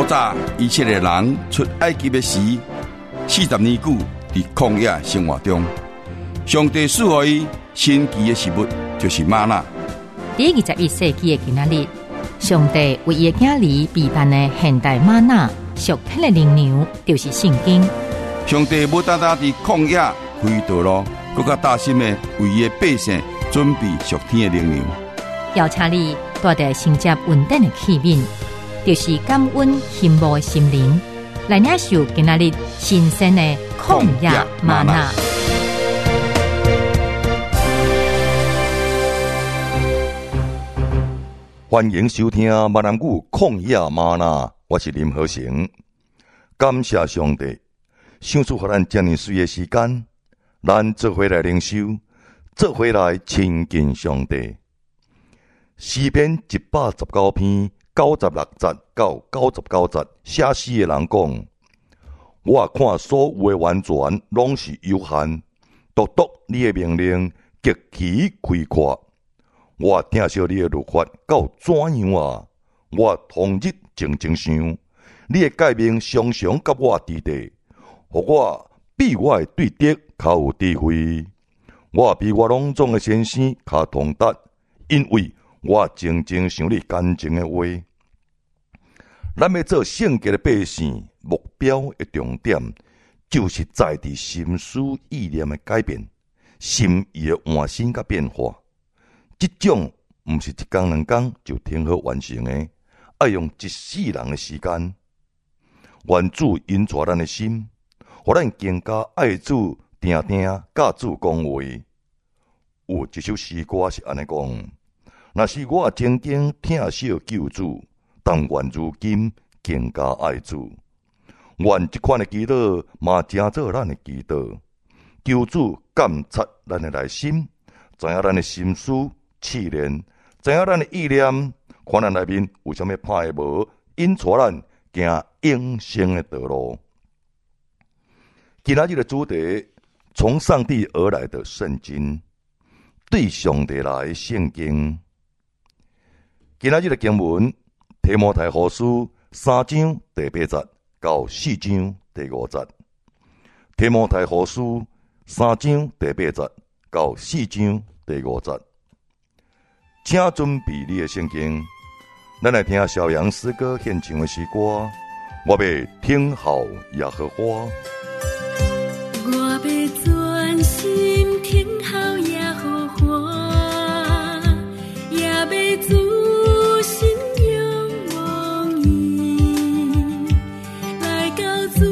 早以色列人出埃及的时，40年久伫曠野生活中，上帝赐予伊神奇的食物，就是吗哪。 第21世纪的今仔日，上帝为伊的囝儿备办的现代吗哪属天的灵粮，就是圣经。 上帝无单单伫旷野开道路，更加大心的为伊的百姓准备属天的灵粮。 邀请你带着承接稳定的器皿，就是感恩羡慕的心灵，来领受今仔日新鲜的曠野嗎哪。 欢迎收听闽南语曠野嗎哪，我是林和成。感谢上帝，赏赐予咱这么水的时间，咱做回来灵修，做回来亲近上帝。诗篇119篇96节到99节，写诗的人讲：我看所有的完全拢是有限，独你的命令极其开阔。我听惜你的律法到怎样啊？我通日静静想，你的诫命常常甲我伫地，互我比我的对敌较有智慧，我比我拢总的先生较通达，因为我静静想你干净的话。咱要做圣洁的百姓，目标的重点就是在伫心思意念的改变，心意的换新甲变化。这种毋是一天两天就挺好完成的，要用一世人的时间。愿主引带咱的心，互咱更加爱主，定定甲主讲话。有一首诗歌是安尼讲：若是我曾经疼惜救主，但愿如今更加爱主。愿这款的祈祷嘛成做咱的祈祷。求主监察咱的内心，知影咱的心思试炼，知影咱的意念，看咱内面有啥物歹的无，引带咱行永生的道路。今仔日的主题：从上帝而来的圣经，对上帝来的圣经。今仔日的经文，提摩太后書3章第8節到4章第5節。提摩太後書3章第8節到4章第5節。請準備你的聖經，咱來聽小楊詩歌獻唱的詩歌。我要聽候耶和華， 我要專心聽候耶和華，也要主心仰望伊，來到主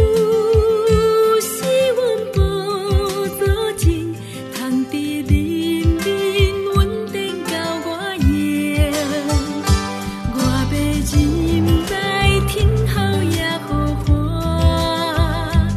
是阮寶座前，通佇靈面穩定到我耶。我要忍耐聽候耶和華，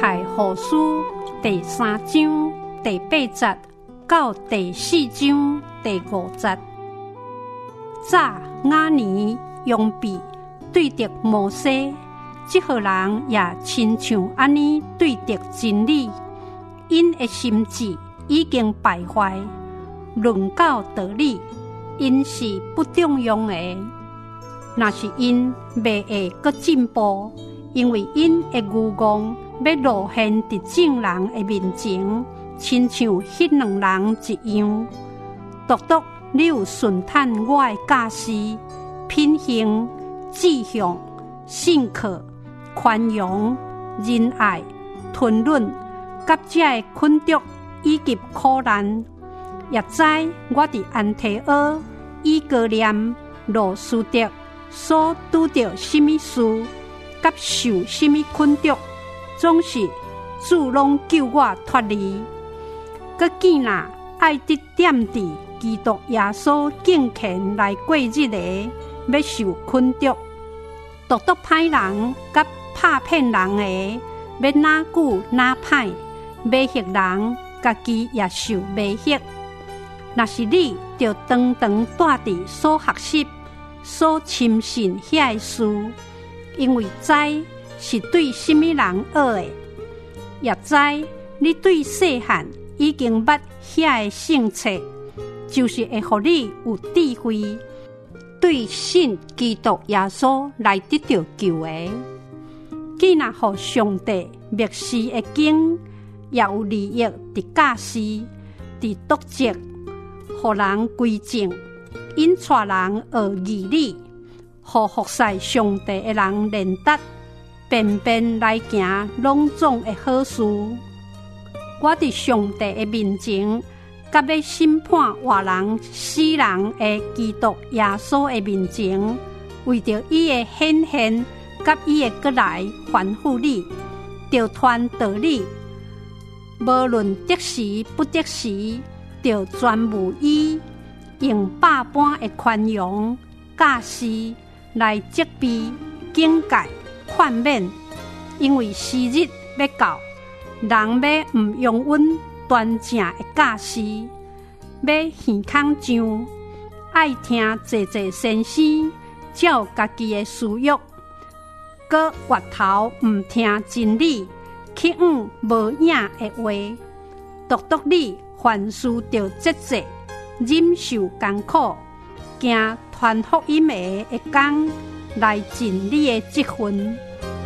太后书第3章第8节到第4章第5节。早雅年用笔对着摩西，这号人也亲像安尼对着真理，因的心智已经败坏，论到道理，因是不中用的。若是因未会阁进步，因为因的愚妄要露现伫正人的面前，亲像迄两人一样。独独你有顺探我的教示，品行、志向、信客、宽容、仁爱、吞忍，甲这的困毒以及苦难，也知我伫安提阿、以哥念、罗斯德所拄着什么事，甲受什么困毒，总是主拢救我脱离。佮见若爱得点伫基督耶稣敬虔来过日的，要受困毒，独独歹人甲拍骗人的，要哪久哪歹，迷惑人，家己也受迷惑。若是你就长长住伫所学习、所深信遐个事，因为知是对什么人学的，也知你对细汉已经捌遐个性册，就是会互你有智慧，对信基督耶稣来得到救的。既然互上帝蔑视的经，也有利益伫教示、伫督责，互人归正，因带人学义理，互服侍上帝的人练达，便便来行拢总的好事。我伫上帝的面前，甲要审判活人死人的基督耶稣的面前，为着伊的显现，甲伊的过来吩咐你，就传道理，无论得时不得时，就专务伊，用百般的宽容、教示来责备、警戒、劝勉，因为时日要到，人要毋用阮端正的教示，要耳孔上，爱听济济先生照家己的私欲，搁越头毋听真理，去无影的话，独独你凡事着节制，忍受艰苦，行传福音的工，来尽你的职分。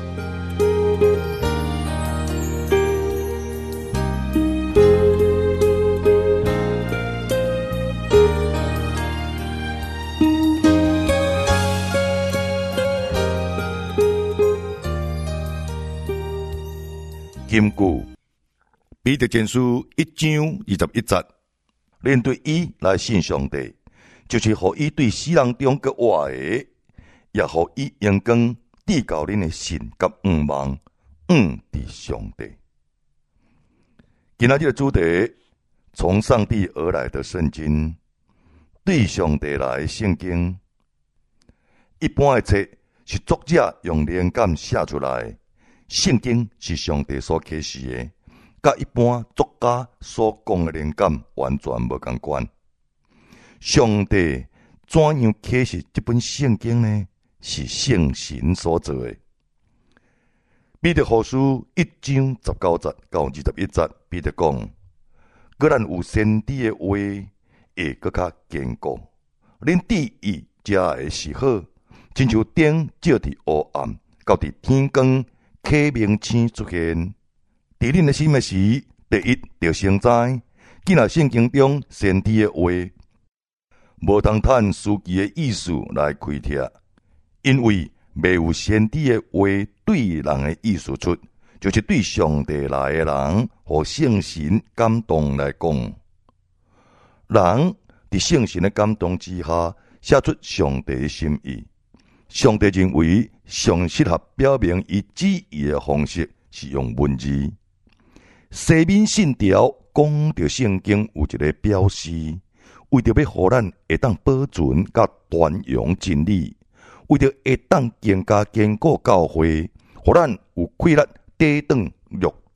金句，彼得前书1章21节，恁对伊来信上帝，就是互伊对死人中个活的，也互伊阳光递到恁的信甲愿望，伫上帝。今仔日的主题，从上帝而来的圣经，对上帝来的圣经。一般的册是作者用灵感写出来，圣经是上帝所启示的，甲一般作家所讲的灵感完全无同款。上帝怎样启示这本圣经呢？是圣神所做的。彼得后书1章19节到21节，彼得讲：果然有先知的话，会更较坚固。恁知意食的是好，亲像灯照伫黑暗，到伫天光，启明星出现。伫恁的心的时，第一就先知，既然圣经中先知的话，无通趁司机的意思来开帖，因为未有先知的话对人的意思出，就是对上帝来的人和圣神感动来讲。人伫圣神的感动之下，写出上帝的心意。上帝认为上适合表明伊旨意的方式是用文字。西敏信条讲到圣经有一个表示，为着要互咱会当保存甲传扬真理，为着会当更加坚固教会，互咱有气力抵挡肉体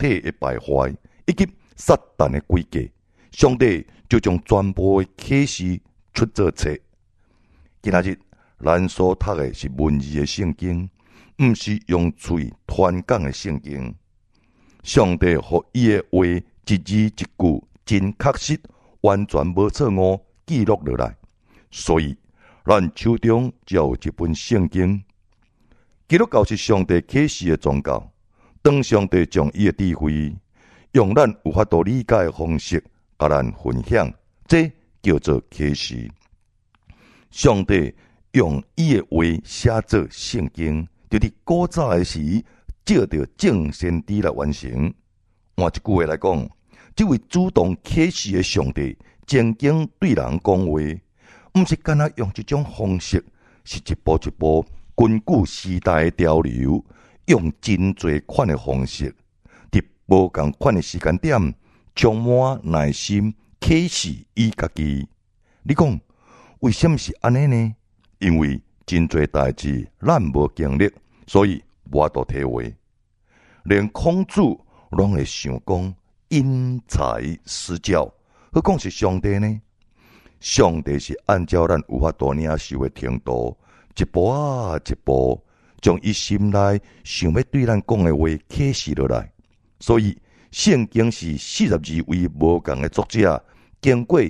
体的败坏以及撒旦的诡计，上帝就将全部的启示出做册。今仔日咱所读的是文字的圣经，毋是用嘴传讲的圣经。上帝互伊的话一字一句真确实，完全无错误记录落来，所以咱手中只有一本圣经。基督教是上帝启示的宗教，当上帝将伊的智慧用咱有法度理解的方式甲咱分享，这叫做启示。上帝用伊的话写作圣经，就伫古早的时借着众先知来完成。换一句话来讲，这位主动启示的上帝，曾经对人讲话，毋是干那用这种方式，是一步一步根据时代的潮流，用真侪款的方式，伫无共款的时间点，充满耐心启示伊家己。你讲为什么是安尼呢？因为真侪代志咱无经历，所以无法度体会。连孔子拢会想讲因材施教，何况是上帝呢？上帝是按照咱有法度领受的程度，一步啊一步，将伊心内想要对咱讲的话启示落来。所以圣经是42位无共的作者，经过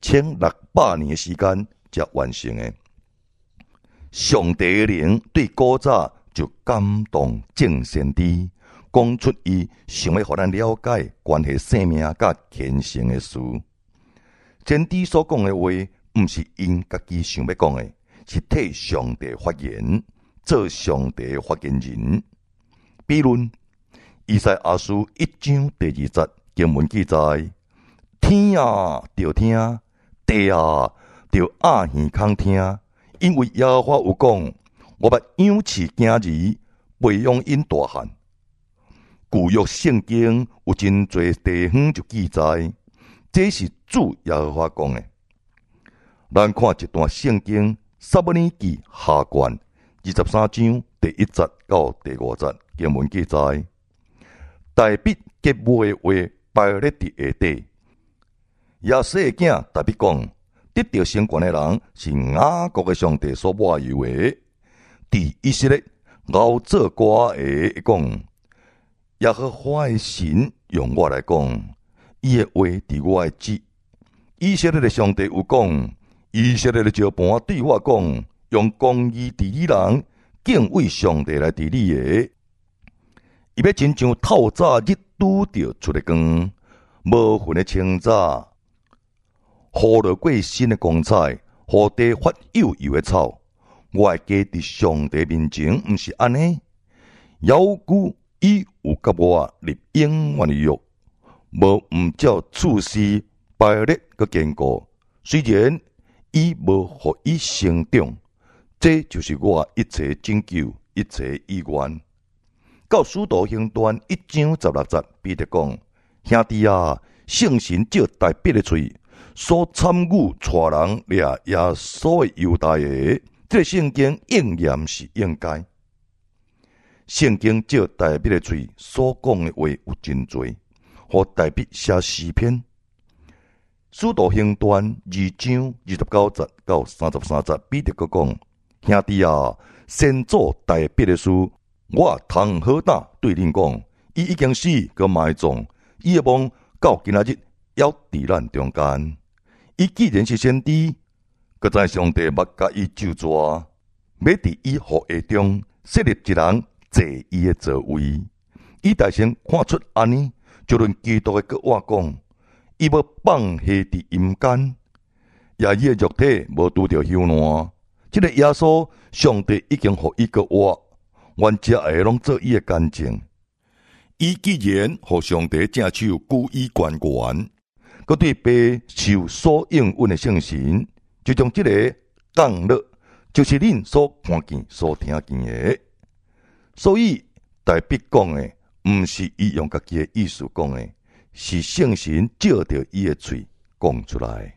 1600年的时间才完成的。上帝的灵对古早就感动众先知，讲出伊想要互咱了解关系生命甲虔诚的事。先知所讲的话，毋是因家己想要讲的，是替上帝发言，做上帝的发言人。比如以赛亚书1章第2节经文记载：天啊，着听；地啊，着鸭耳孔听。因为耶和华有讲，我把养饲囝儿培养因大汉。旧约圣经有真侪地方就记载，这是主耶和华讲的。咱看一段圣经，撒母耳记下卷23章第1节到第5节经文记载：大卫结尾的话摆咧伫下底。亚西的囝大卫讲，得到成权的人是雅各的上帝所抹油的。伫以色列熬做歌的讲，耶和华的神用我来讲，伊的话伫我的指。以色列的上帝有讲，以色列的石盘对我讲，用公义治理人，敬畏上帝来治理的。伊要亲像透早日拄着出来光，无云的清早，雨落过新的光彩，互地发幼幼的草。我的家伫上帝面前，毋是安尼。犹古伊有甲我立永远的约，无毋照处事排列个坚固。虽然伊无互伊成长，这就是我一切拯救，一切意愿。到使徒行传1章16节，彼得讲：兄弟啊，圣神借大笔的嘴，所参与带人掠耶稣的犹大的，这个圣经应验是应该。圣经借大笔的嘴所讲的话有真多，互大笔写诗篇。使徒行传2章29节到33节，彼得阁讲：兄弟啊，先做大笔的事，我通好胆对恁讲，伊已經死，佮埋葬，伊的墓到今仔日還佇咱中間。伊既然是先知，佮在上帝捌甲伊救抓，要伫伊後裔中設立一人坐伊的座位。伊大先看出安尼，就論基督的佮我講，伊要放下伫陰間，也伊的肉體無拄着朽爛。這個耶穌，上帝已經互伊佮我。原只會攏做伊的乾淨。伊既然互上帝正手舉伊懸懸，佮對被受所應允的聖神，就將這個降落，就是恁所看見、所聽見的。所以大筆講的，毋是伊用家己的意思講的，是聖神借着伊的嘴講出來。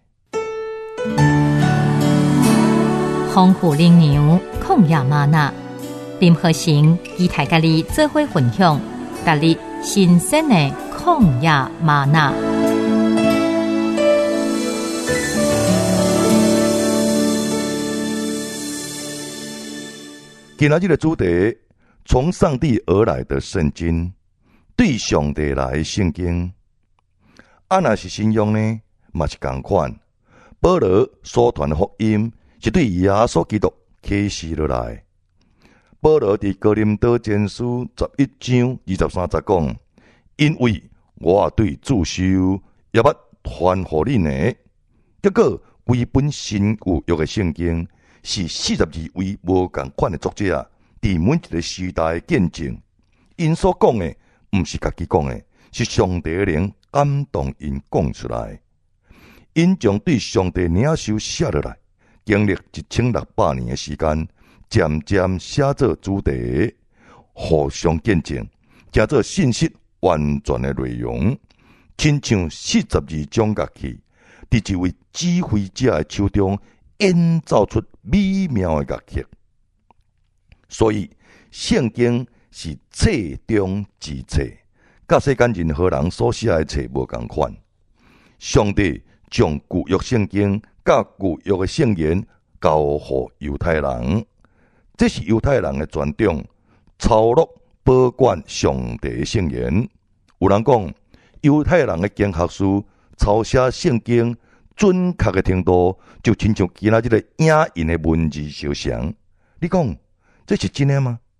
豐富靈糧，曠野嗎哪。林和成期待甲你做伙分享，甲你新鲜的曠野嗎哪。 今仔日的主题，从上帝而来的圣经，对上帝来的圣经。若是信仰呢，嘛是同款。保罗所传的福音是对耶稣基督启示落来。保罗伫哥林多前书11章23節講：因為我對自受也捌傳乎恁的，結果規本新舊約的聖經是42位無同款的作者，伫每一個時代的見證。因所講的，毋是家己講的，是上帝的靈感動因講出來。因將對上帝領受寫落來，經歷1600年的時間，漸漸寫做主題，互相見證，寫做信息完全的內容，親像42種樂器，佇一位指揮者的手中演奏出美妙的樂器。所以聖經是冊中之冊，甲世間任何人所寫的冊無同款。上帝將舊約聖經甲舊約的聖言交予猶太人，這是猶太人的傳統，抄錄保管上帝的聖言。有人講，猶太人的經學書抄寫聖經準確的程度，就親像今仔日個影印的文字相像。你講這是真的嗎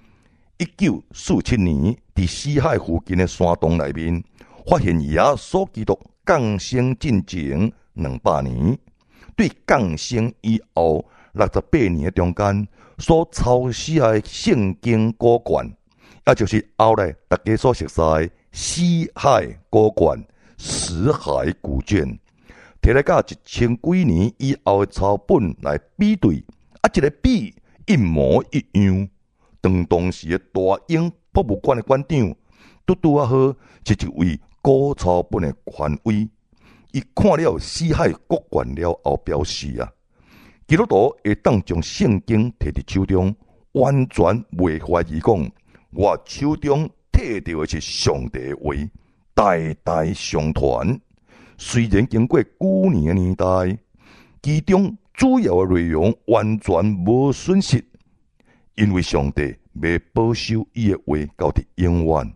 ？1947年，伫死海附近的山洞內面，發現耶穌基督降生進前200年，對降生以後68年的中間所抄寫的聖經古卷，也就是後來大家所熟悉的死海古卷、死海古卷，摕來甲1000幾年以後的抄本來比對，一個比一模一樣。當時的大英博物館的館長拄好是一位古抄本的權威，伊看了死海古卷了後表示基督徒會當將聖經摕佇手中，完全袂懷疑講，我手中摕到的是上帝的話，代代相傳。雖然經過久年的年代，其中主要的內容完全無損失，因為上帝要保守伊的話到佇永遠。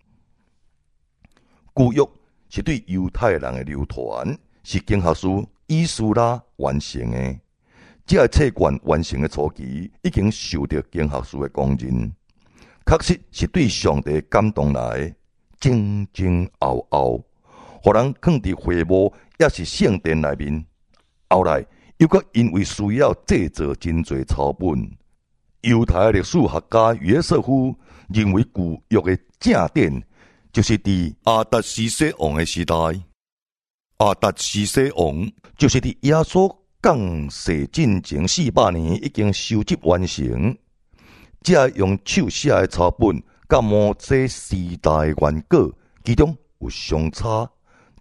舊約是對猶太人的流傳，是經學書以斯拉完成的。這冊卷完成的初期，已經受到經學書的公認，確實是對上帝感動來，前前後後，互人放佇會幕，也是聖殿內面。後來又閣因為需要製造真濟抄本，猶太歷史學家約瑟夫認為舊約的正典就是佇亞達士西王的時代。亞達士西王就是佇耶穌降世進前400年已經收集完成，這用手寫的抄本，甲摩西時代的原稿，其中有相差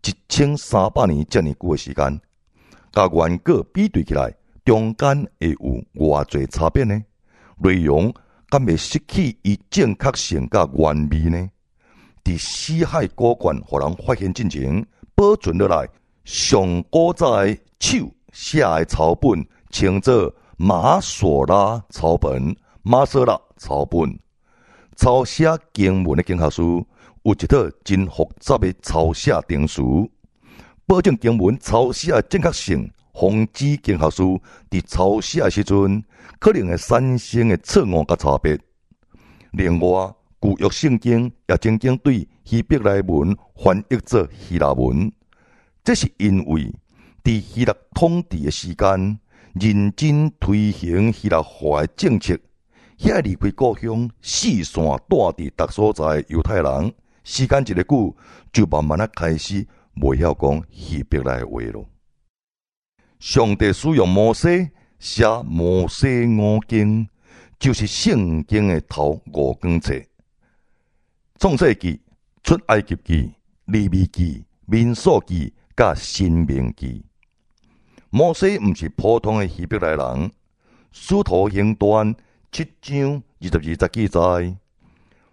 1300年這麼久的時間，甲原稿比對起來，中間會有偌濟差別呢？內容敢會失去伊正確性甲原味呢？佇死海古卷互人發現進前，保存落來上古早的手寫的抄本，稱作馬索拉抄本。馬索拉抄本抄寫經文的經學書有一套真複雜的抄寫程序，保證經文抄寫的正確性，防止經學書佇抄寫的時陣可能會產生的錯誤甲差別。另外，舊約聖經也曾經對希伯來文翻譯做希臘文，這是因為佇希臘統治的時間，認真推行希臘化的政策，遐離開故鄉四散帶佇各所在的猶太人，時間一個久，就慢慢開始袂曉講希伯來話咯。上帝使用摩西寫摩西五經，就是聖經的頭5卷冊：創世記、出埃及記、利未記、民數記甲申命記。摩西毋是普通的希伯來人，使徒行傳7章22節記載，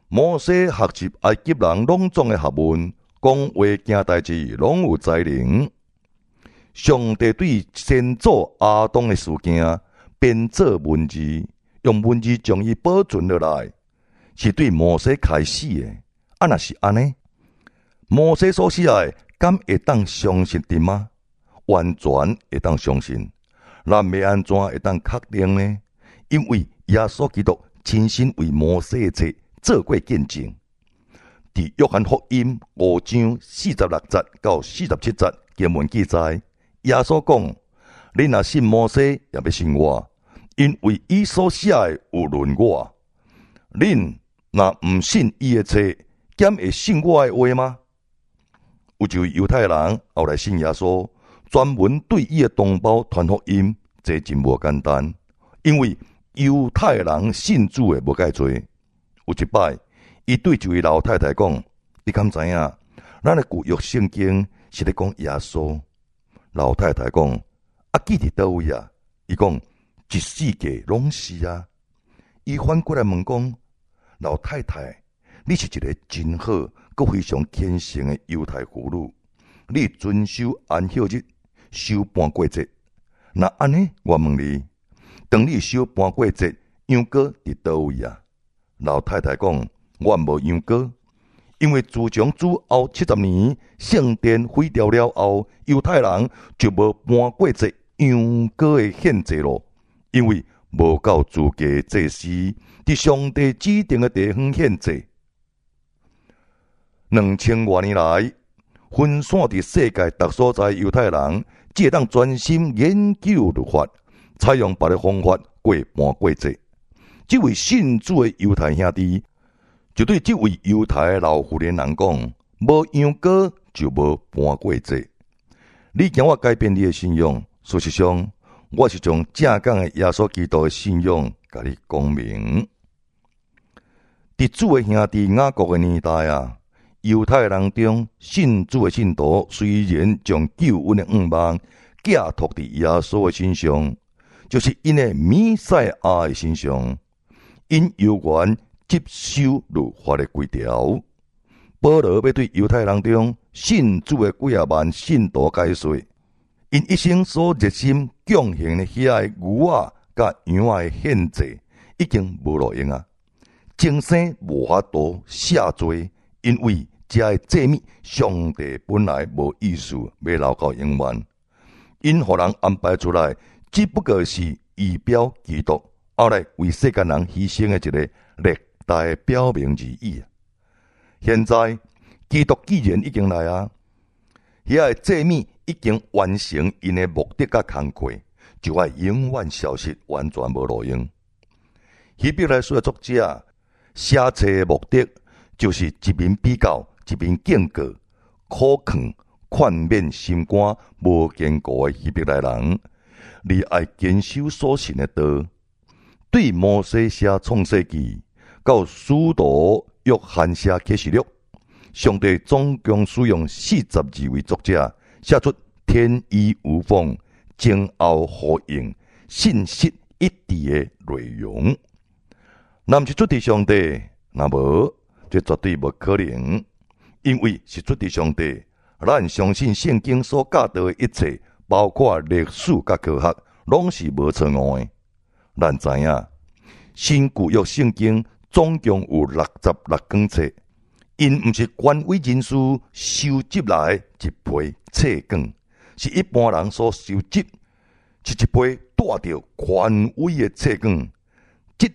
摩西学习埃及人拢总的学问，讲话行代志拢有才能。上帝对先祖亚当的事件编做文字，用文字将伊保存落来，是对摩西开始的。若是安尼，摩西所写的，敢会当相信的吗？完全会当相信。咱要安怎会当确定呢？因为耶稣基督亲身为摩西的册做过见证。伫约翰福音5章46节到47节经文记载，耶稣讲：恁若信摩西，也要信我，因为伊所写的有论我。恁若毋信伊的册，敢会信我的话吗？有一位犹太人后来信耶稣，专门对伊的同胞传福音，这真无简单，因为犹太人信主的无介多。有一摆，伊对一位老太太讲：你敢知影？咱的旧约圣经是咧讲耶稣。老太太讲：啊，记伫倒位啊？伊讲：一世界拢是啊。伊反过来问讲：老太太，你是一个真好，佮非常虔诚的犹太妇女，你遵守安息日，守半过节。那安尼，我问你，当你守半过节，羊羔伫倒位啊？老太太讲：我无羊羔，因为自从主后70年圣殿毁掉了后，犹太人就无半过节羊羔的献祭咯，因为无够资格祭司伫上帝指定的地方献祭。2000多年来，分散伫世界各所在犹太人，只会当专心研究律法，采用别的方法过半过节。这位信主的犹太兄弟就对这位犹太的老妇人人讲：无羊羔就无半过节。你惊我改变你的信仰？事实上，我是将正港的耶稣基督的信仰甲你讲明。伫主的兄弟雅各的年代啊，犹太人中信主的信徒虽然将救恩的盼望寄托伫耶稣的身上，就是因的弥赛亚的身上，因有缘接受律法的规条。保罗要对犹太人中信主的几啊万信徒解说，因一生所热心奉献的遐个牛仔甲羊仔的献祭已经无路用啊，今生无法度谢罪，因为这个祭物上帝本来无意思要留到永远，因互人安排出来，只不过是仪表基督后来为世间人牺牲的一个历代的表明而已。现在基督既然已经来啊，遐个祭物已经完成因的目的甲工课，就要永远消失，完全无路用。希伯来书的作者写册的目的，就是一面比较，一面警告苦劝劝勉心肝无坚固的希伯来人，你爱坚守所信的道。对摩西写创世纪到使徒约翰写启示录，上帝总共使用42位作者写出天衣无缝、前后呼应、信息一致的内容。若毋是出自上帝，那无这绝对无可能，因为是出自上帝。咱相信圣经所教导的一切，包括历史甲科学，拢是无错误的。咱知影，新旧约圣经总共有66卷册，因毋是权威人士收集来一批册卷，是一般人所收集，是一批带着权威的册卷。这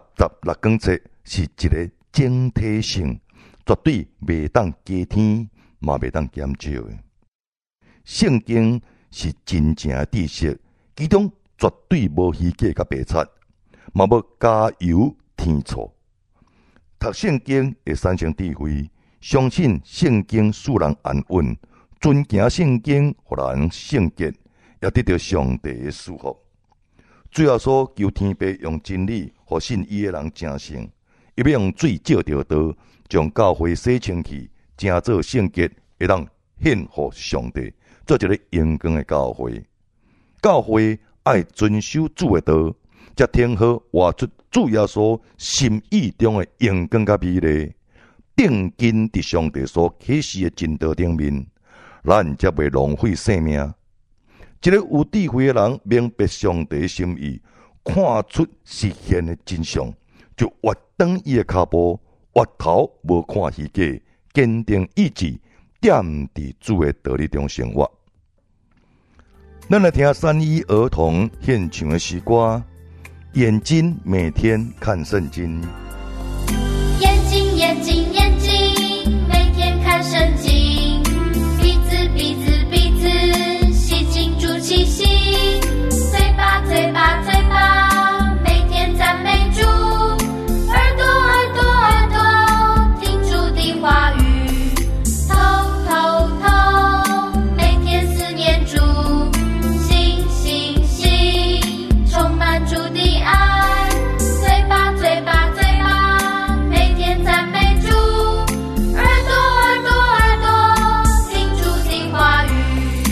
66卷册是一个整体性，绝对袂当加添，嘛袂当减少的。圣经是真正的知识，其中绝对无虚假甲白贼，嘛无加油添醋。读圣经会产生智慧，相信圣经使人安稳，遵行圣经互人圣洁，也得到上帝的祝福。最后所求天父用真理，互信伊的人成圣，伊要用水照着道，将教会洗清气，成做圣洁，会当献互上帝，做一个荣光的教会。教会爱遵守主的道， 才天好活出主耶稣心意中的阳光甲美丽，定睛伫上帝所启示的真道顶面，咱才袂浪费生命。一个有智慧的人明白上帝的心意，看出实现的真相，就越转伊的脚步，越头无看虚假，坚定意志，踮伫主的道理中生活。咱来听三一儿童献唱的诗歌，眼睛每天看圣经。 眼睛，眼睛，眼睛，每天看圣经。鼻子，鼻子，鼻子，吸进主气息。嘴巴，嘴巴，嘴巴，每天赞美主。耳朵，耳朵，耳朵，听主的话语。头，头，头，每天思念主。心，心，心，充满主的爱。嘴巴，嘴巴，嘴巴，每天赞美主。耳朵，耳朵，耳朵，听主的话语。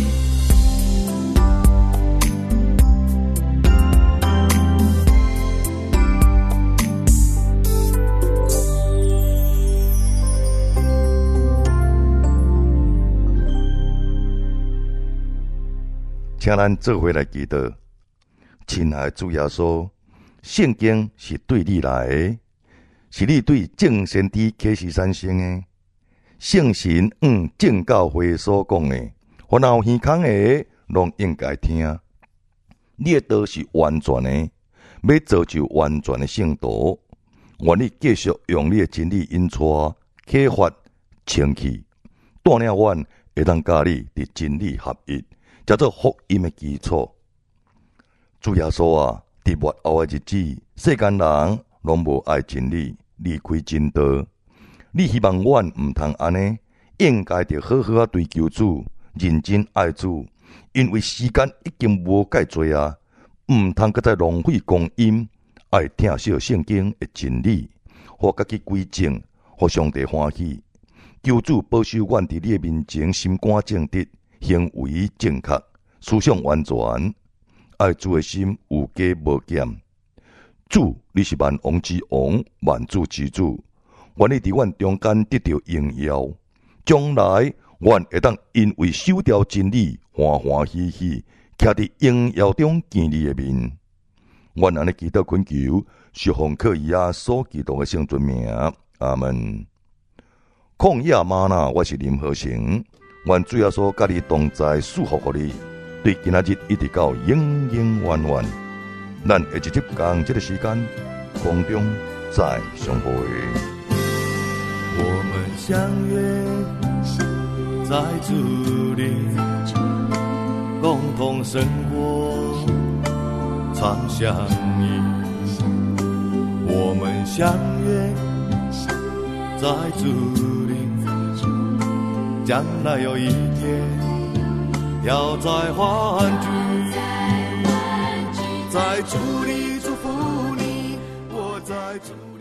请咱做伙来祈祷。亲爱的主耶稣，圣经是对你来的，是你对众先知启示产生的。圣神正教会所讲的，烦恼耳孔的，拢应该听。你的道是完全的，要造就完全的圣徒。愿你继续用你的真理引带、启发、清气，带领阮会当甲你伫真理合一，叫做福音的基础。主耶稣啊，伫末后的日子，世间人拢无爱真理，离开真道。你希望阮毋通安尼，应该着好好追求主，认真爱主，因为时间已经无介多啊，毋通搁再浪费光阴，爱听小圣经的真理，互家己归正，互上帝欢喜。求主保守阮伫你的面前心肝正直，行为正确，思想完全。爱主的心有加无减。主，你是万王之王，万主之主。愿你伫阮中间得到荣耀。将来，阮会当因为守条真理，欢欢喜喜，徛伫荣耀中见你的面。阮安尼祈祷恳求，是奉靠耶稣基督的圣尊名。阿门。曠野吗哪，我是林和成。愿主耶稣甲你同在，祝福互你。对今仔日一直到永永远远，咱下一集同这个时间空中再相会。 我们相约在主里，共同生活，常相依。我们相约在主里，将来有一天。要再欢聚，在主里祝福你，我在主。